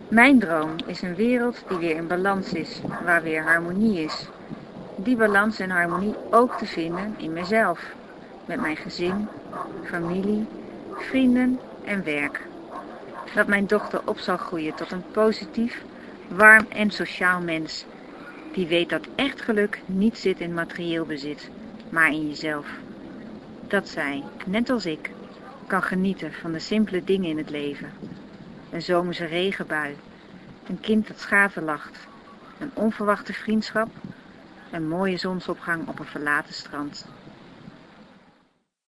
Mijn droom is een wereld die weer in balans is, waar weer harmonie is. Die balans en harmonie ook te vinden in mezelf, met mijn gezin, familie, vrienden en werk. Dat mijn dochter op zal groeien tot een positief, warm en sociaal mens, die weet dat echt geluk niet zit in materieel bezit, maar in jezelf. Dat zij, net als ik, kan genieten van de simpele dingen in het leven. Een zomerse regenbui, een kind dat schaterlacht, een onverwachte vriendschap, een mooie zonsopgang op een verlaten strand.